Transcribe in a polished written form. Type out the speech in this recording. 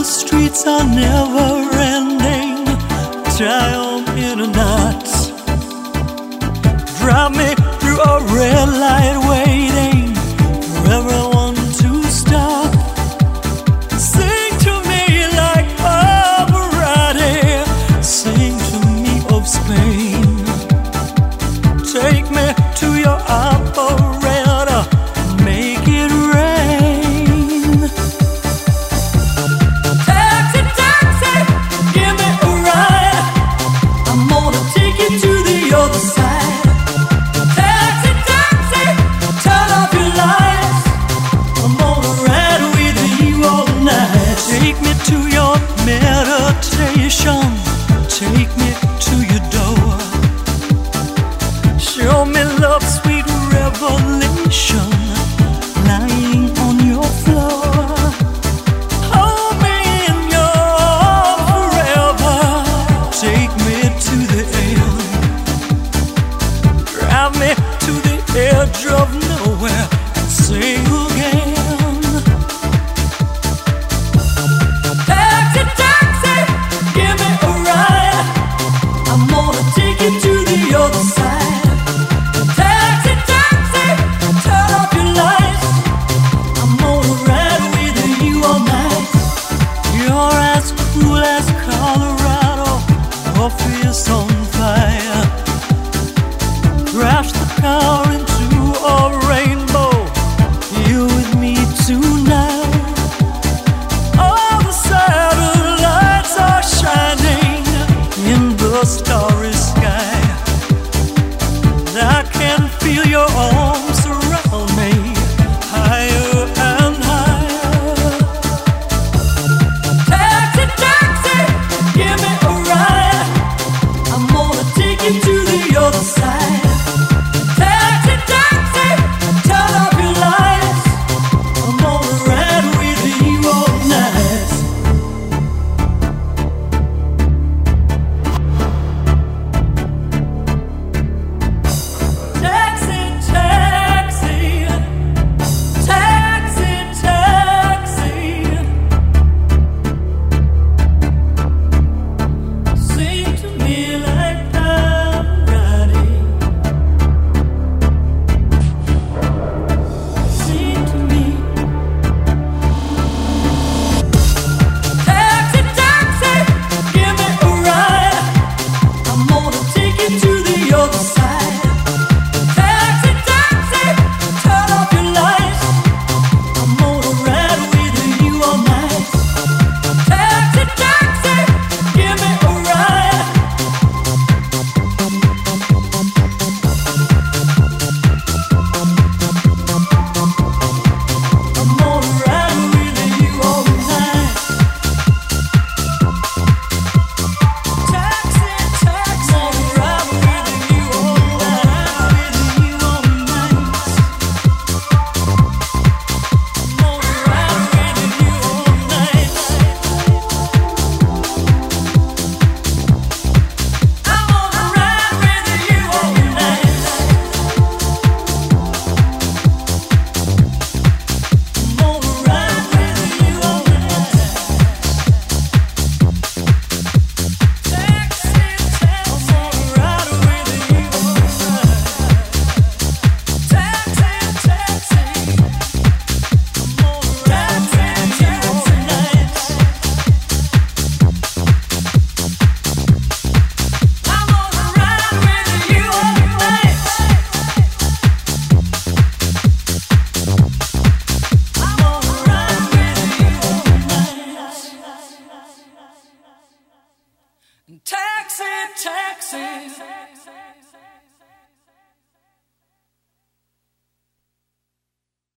streets are never ending. Tie on in a knot. Drive me through a red light, waiting for everyone to stop. Sing to me like Pavarotti. Sing to me of Spain. Take me to your operator. Make it rain. Taxi, taxi, give me a ride. I'm gonna take you to the other side. Taxi, taxi, turn off your lights. I'm gonna ride with you all night. Take me to your meditation. Take me to your door. Show me love's sweet revelation. Lying on your floor. Hold me in your arms forever. Take me to the end. Drive me to the edge of nowhere and sing again. Taxi, taxi, give me a ride. I'm gonna take you to the other side. Taxi, taxi, turn off your lights. I'm gonna ride with you all night. You're as cool as Colorado, your face on fire. Crash the car into a rainbow. You with me tonight. All the satellites are shining in the starry sky. I can feel your arms around me, higher and higher. Taxi, taxi, give me a ride. I'm gonna take you to the other side.